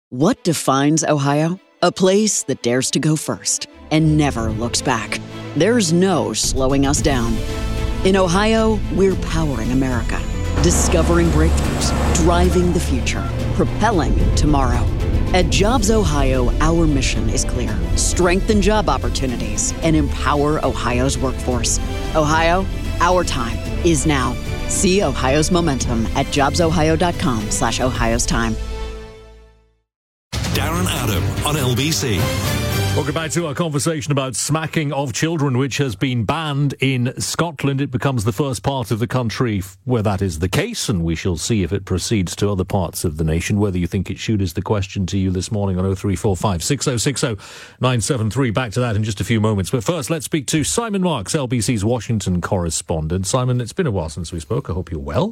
What defines Ohio? A place that dares to go first and never looks back. There's no slowing us down. In Ohio, we're powering America, discovering breakthroughs, driving the future, propelling tomorrow. At Jobs Ohio, our mission is clear: strengthen job opportunities and empower Ohio's workforce. Ohio, our time is now. See Ohio's momentum at jobsohio.com/Ohio's time. Darren Adam on LBC. Welcome back to our conversation about smacking of children, which has been banned in Scotland. It becomes the first part of the country where that is the case, and we shall see if it proceeds to other parts of the nation. Whether you think it should is the question to you this morning on 0345 6060 973. Back to that in just a few moments. But first, let's speak to Simon Marks, LBC's Washington correspondent. Simon, it's been a while since we spoke. I hope you're well.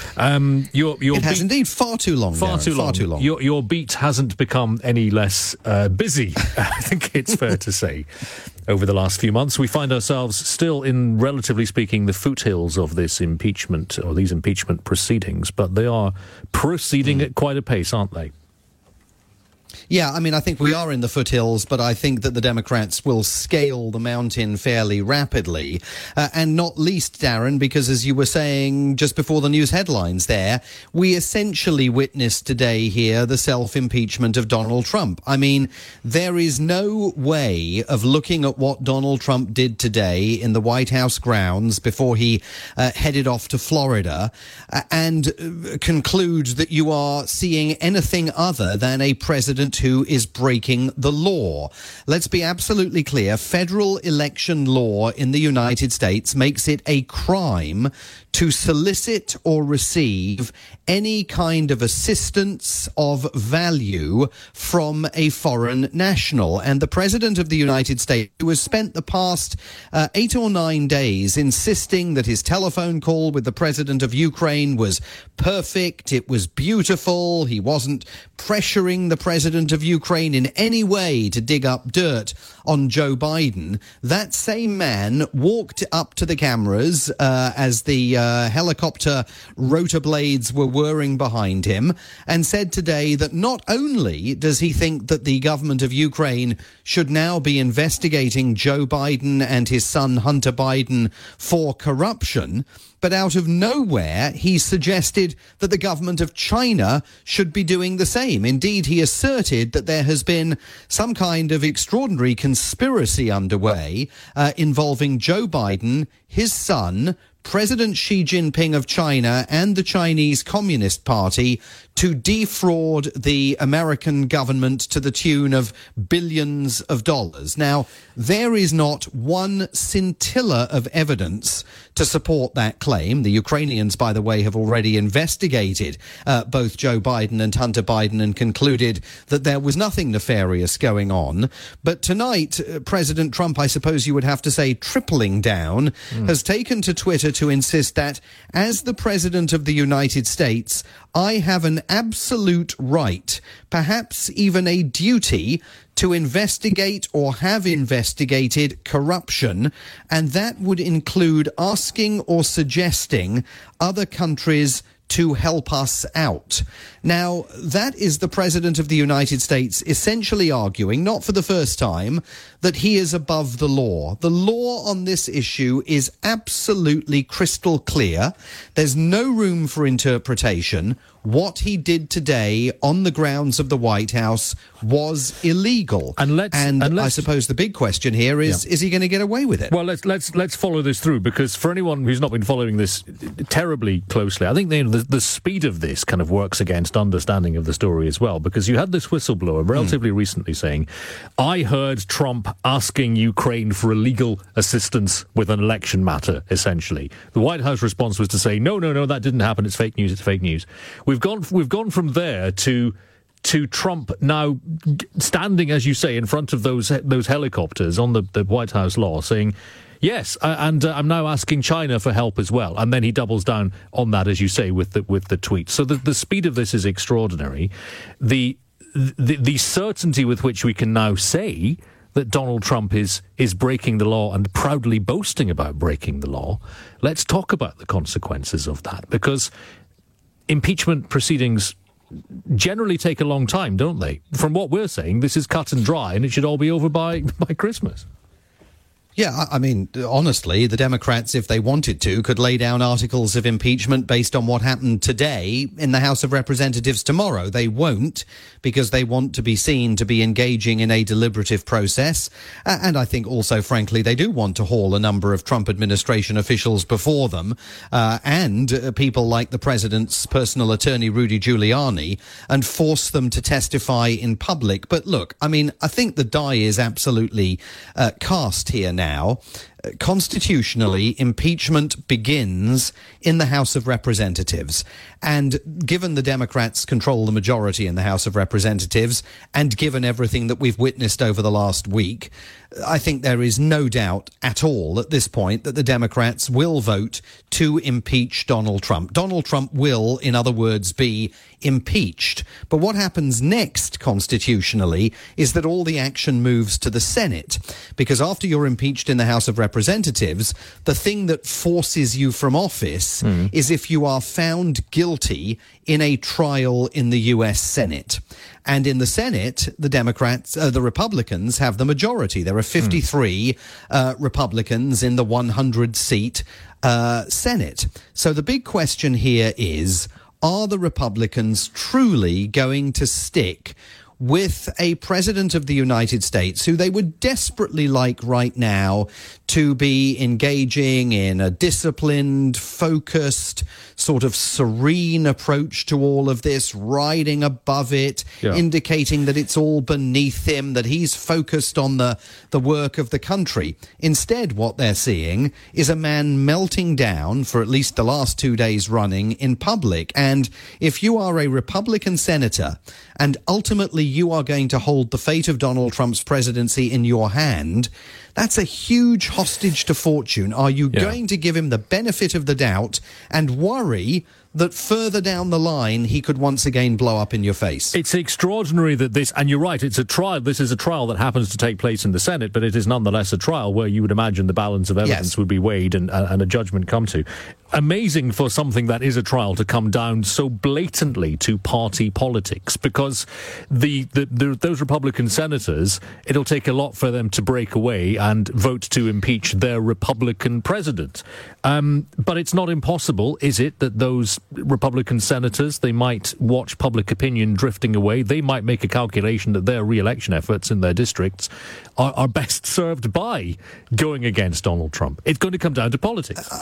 It has indeed far too long. Far too long. Your beat hasn't become any less busy, I think it's fair to say. Over the last few months, we find ourselves still in, relatively speaking, the foothills of this impeachment, or these impeachment proceedings, but they are proceeding at quite a pace, aren't they? Yeah, I mean, I think we are in the foothills, but I think that the Democrats will scale the mountain fairly rapidly. And not least, Darren, because as you were saying just before the news headlines there, we essentially witnessed today here the self-impeachment of Donald Trump. I mean, there is no way of looking at what Donald Trump did today in the White House grounds before he headed off to Florida and conclude that you are seeing anything other than a president who is breaking the law. Let's be absolutely clear. Federal election law in the United States makes it a crime to solicit or receive any kind of assistance of value from a foreign national. And the President of the United States, who has spent the past 8 or 9 days insisting that his telephone call with the President of Ukraine was perfect, it was beautiful, he wasn't pressuring the President of Ukraine in any way to dig up dirt on Joe Biden, that same man walked up to the cameras as the helicopter rotor blades were whirring behind him and said today that not only does he think that the government of Ukraine should now be investigating Joe Biden and his son Hunter Biden for corruption, but out of nowhere, he suggested that the government of China should be doing the same. Indeed, he asserted that there has been some kind of extraordinary conspiracy underway involving Joe Biden, his son, President Xi Jinping of China, and the Chinese Communist Party to defraud the American government to the tune of billions of dollars. Now, there is not one scintilla of evidence to support that claim. The Ukrainians, by the way, have already investigated both Joe Biden and Hunter Biden and concluded that there was nothing nefarious going on. But tonight, President Trump, I suppose you would have to say tripling down, has taken to Twitter to insist that as the President of the United States, I have an absolute right, perhaps even a duty, to investigate or have investigated corruption, and that would include asking or suggesting other countries to help us out. Now, that is the President of the United States essentially arguing, not for the first time, that he is above the law. The law on this issue is absolutely crystal clear. There's no room for interpretation. What he did today on the grounds of the White House was illegal. And I suppose the big question here is he going to get away with it? Well, let's follow this through, because for anyone who's not been following this terribly closely, I think the speed of this kind of works against understanding of the story as well, because you had this whistleblower relatively recently saying, I heard Trump asking Ukraine for illegal assistance with an election matter, essentially. The White House response was to say, no, that didn't happen, it's fake news. We've gone from there to Trump now standing, as you say, in front of those helicopters on the White House law, saying, yes, and I'm now asking China for help as well. And then he doubles down on that, as you say, with the tweet. So the speed of this is extraordinary. The certainty with which we can now say that Donald Trump is breaking the law and proudly boasting about breaking the law. Let's talk about the consequences of that, because impeachment proceedings generally take a long time, don't they? From what we're saying, this is cut and dry, and it should all be over by Christmas. Yeah, I mean, honestly, the Democrats, if they wanted to, could lay down articles of impeachment based on what happened today in the House of Representatives tomorrow. They won't, because they want to be seen to be engaging in a deliberative process. And I think also, frankly, they do want to haul a number of Trump administration officials before them, and people like the president's personal attorney, Rudy Giuliani, and force them to testify in public. But look, I mean, I think the die is absolutely cast here now. Constitutionally, impeachment begins in the House of Representatives. And given the Democrats control the majority in the House of Representatives, and given everything that we've witnessed over the last week, I think there is no doubt at all at this point that the Democrats will vote to impeach Donald Trump. Donald Trump will, in other words, be impeached. But what happens next constitutionally is that all the action moves to the Senate, because after you're impeached in the House of Representatives, the thing that forces you from office is if you are found guilty in a trial in the U.S. Senate. And in the Senate, the Republicans have the majority. There are 53 Republicans in the 100-seat Senate. So the big question here is, are the Republicans truly going to stick with a president of the United States who they would desperately like right now to be engaging in a disciplined, focused, sort of serene approach to all of this, riding above it, indicating that it's all beneath him, that he's focused on the work of the country. Instead, what they're seeing is a man melting down for at least the last 2 days running in public. And if you are a Republican senator and ultimately you are going to hold the fate of Donald Trump's presidency in your hand, that's a huge hostage to fortune. Are you going to give him the benefit of the doubt and worry that further down the line he could once again blow up in your face? It's extraordinary that this, and you're right, it's a trial. This is a trial that happens to take place in the Senate, but it is nonetheless a trial where you would imagine the balance of evidence would be weighed and a judgment come to. Amazing for something that is a trial to come down so blatantly to party politics, because those Republican senators, it'll take a lot for them to break away and vote to impeach their Republican president. But it's not impossible, is it, that those Republican senators, they might watch public opinion drifting away. They might make a calculation that their re-election efforts in their districts are best served by going against Donald Trump. It's going to come down to politics.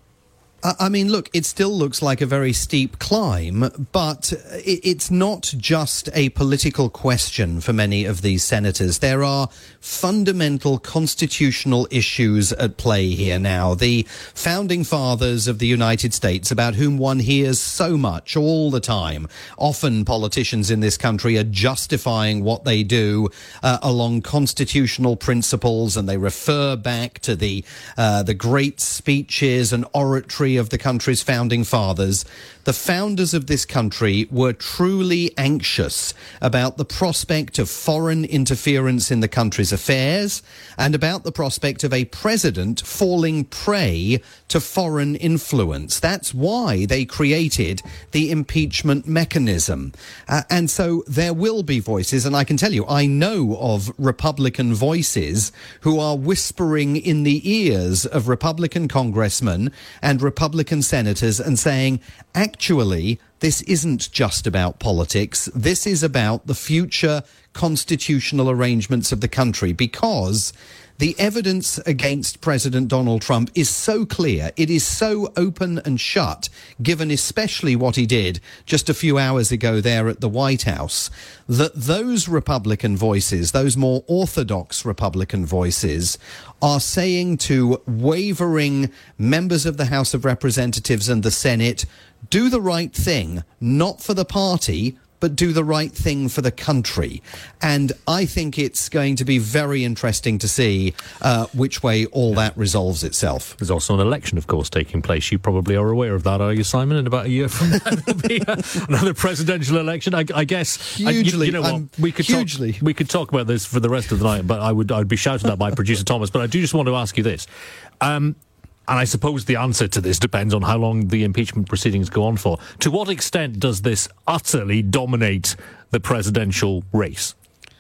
I mean, look, it still looks like a very steep climb, but it's not just a political question for many of these senators. There are fundamental constitutional issues at play here now. The founding fathers of the United States, about whom one hears so much all the time. Often politicians in this country are justifying what they do along constitutional principles, and they refer back to the great speeches and oratory of the country's founding fathers. The founders of this country were truly anxious about the prospect of foreign interference in the country's affairs and about the prospect of a president falling prey to foreign influence. That's why they created the impeachment mechanism. And so there will be voices, and I can tell you, I know of Republican voices who are whispering in the ears of Republican congressmen and Republican senators and saying, actually, this isn't just about politics. This is about the future constitutional arrangements of the country, because the evidence against President Donald Trump is so clear. It is so open and shut, given especially what he did just a few hours ago there at the White House, that those Republican voices, those more orthodox Republican voices, are saying to wavering members of the House of Representatives and the Senate, do the right thing, not for the party, but do the right thing for the country. And I think it's going to be very interesting to see which way all that resolves itself. There's also an election, of course, taking place. You probably are aware of that, are you, Simon? In about a year from now, there'll be another presidential election. I guess. Hugely. You know what? We could talk about this for the rest of the night, but I'd be shouting at my producer, Thomas. But I do just want to ask you this. And I suppose the answer to this depends on how long the impeachment proceedings go on for. To what extent does this utterly dominate the presidential race?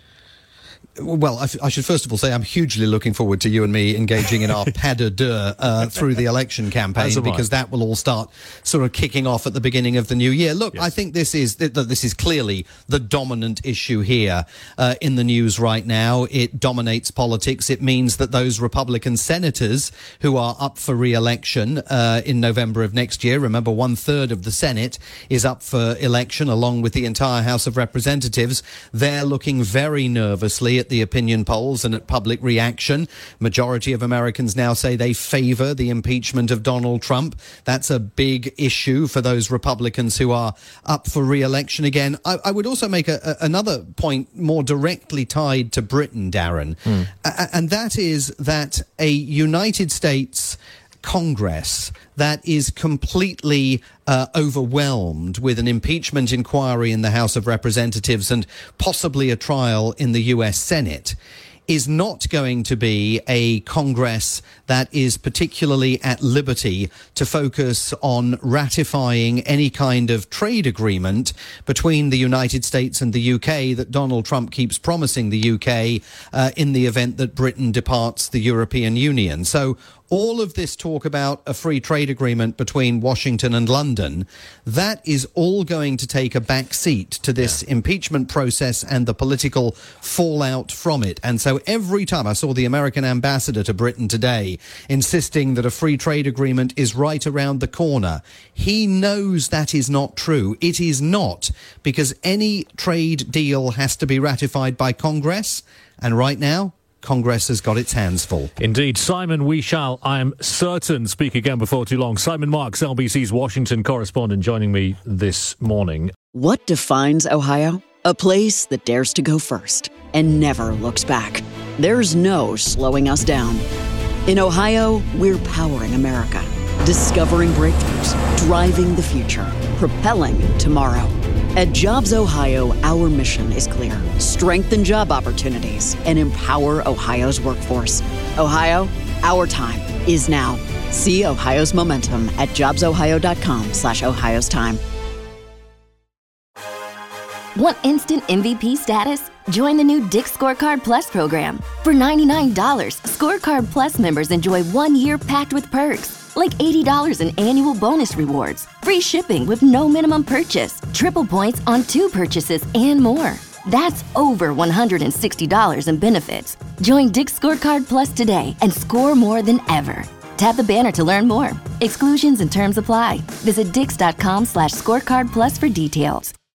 Well, I should first of all say I'm hugely looking forward to you and me engaging in our pas de deux through the election campaign, because that will all start sort of kicking off at the beginning of the new year. Look, yes. I think this is clearly the dominant issue here in the news right now. It dominates politics. It means that those Republican senators who are up for re-election in November of next year, remember 1/3 of the Senate is up for election along with the entire House of Representatives, they're looking very nervously at the opinion polls and at public reaction. Majority of Americans now say they favor the impeachment of Donald Trump. That's a big issue for those Republicans who are up for re-election again. I would also make another point more directly tied to Britain, Darren, and that is that a United States Congress that is completely overwhelmed with an impeachment inquiry in the House of Representatives and possibly a trial in the US Senate is not going to be a Congress that is particularly at liberty to focus on ratifying any kind of trade agreement between the United States and the UK that Donald Trump keeps promising the UK in the event that Britain departs the European Union. So all of this talk about a free trade agreement between Washington and London, that is all going to take a back seat to this impeachment process and the political fallout from it. And so every time I saw the American ambassador to Britain today insisting that a free trade agreement is right around the corner, he knows that is not true. It is not, because any trade deal has to be ratified by Congress. And right now, Congress has got its hands full. Indeed. Simon, we shall, I am certain, speak again before too long. Simon Marks, LBC's Washington correspondent, joining me this morning. What defines Ohio? A place that dares to go first and never looks back. There's no slowing us down. In Ohio, we're powering America, discovering breakthroughs, driving the future, propelling tomorrow. At Jobs Ohio, our mission is clear: strengthen job opportunities and empower Ohio's workforce. Ohio, our time is now. See Ohio's momentum at jobsohio.com/Ohio's time. Want instant MVP status? Join the new Dick's Scorecard Plus program. For $99, Scorecard Plus members enjoy 1 year packed with perks, like $80 in annual bonus rewards, free shipping with no minimum purchase, triple points on 2 purchases, and more. That's over $160 in benefits. Join Dick's Scorecard Plus today and score more than ever. Tap the banner to learn more. Exclusions and terms apply. Visit Dix.com/scorecard plus for details.